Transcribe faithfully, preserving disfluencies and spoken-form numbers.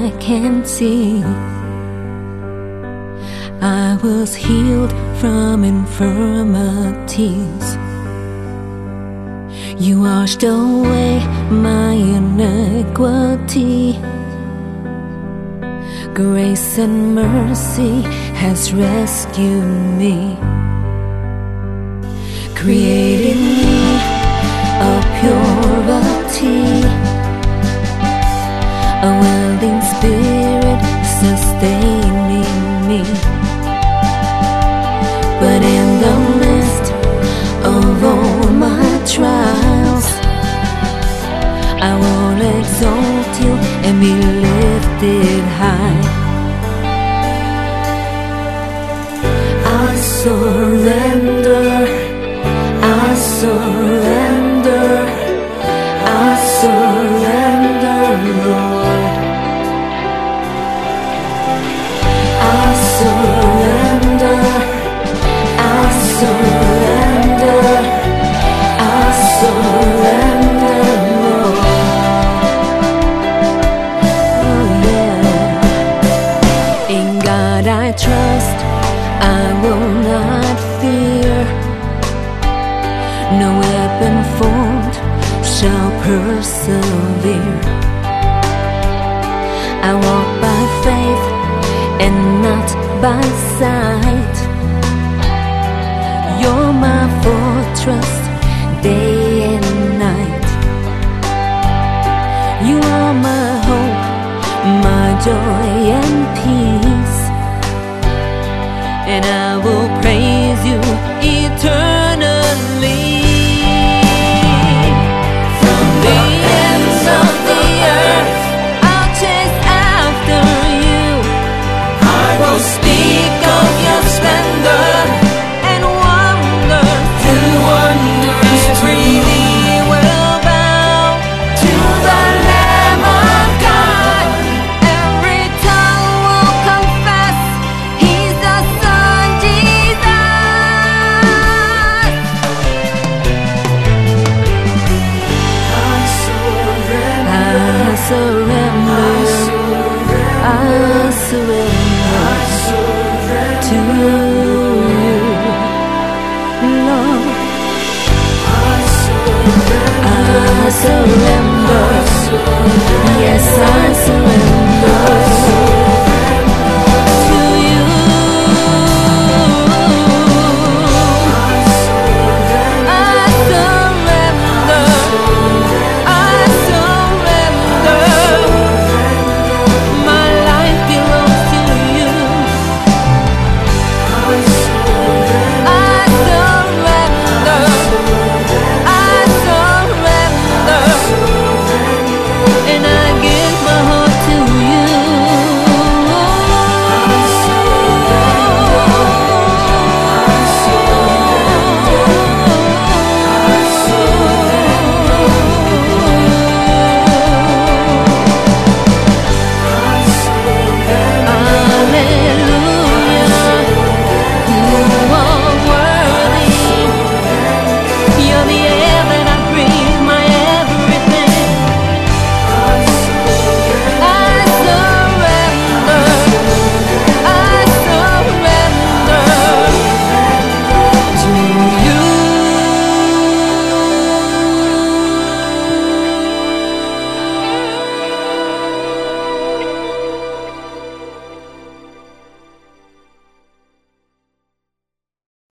I can see. I was healed from infirmities. You washed away my iniquity. Grace and mercy has rescued me, creating me a purity, a willing spirit sustaining me. But in the midst of all my trials, I will exalt you and be lifted high. I surrender, I surrender, I surrender, Lord. I surrender, I surrender, I surrender, Lord. Oh yeah. In God I trust, I will not fear. No weapon formed shall persevere. I walk by faith and not by sight. You're my fortress day and night. You are my hope, my joy and peace, and I will praise you eternally. From the ends of the earth, I'll chase after you. I will speak of your splendor and wonder. Through wonders, every knee will bow to the Lamb of God. Every tongue will confess He's the Son, Jesus. I surrender, I surrender, I surrender to you, Lord. I surrender, I surrender.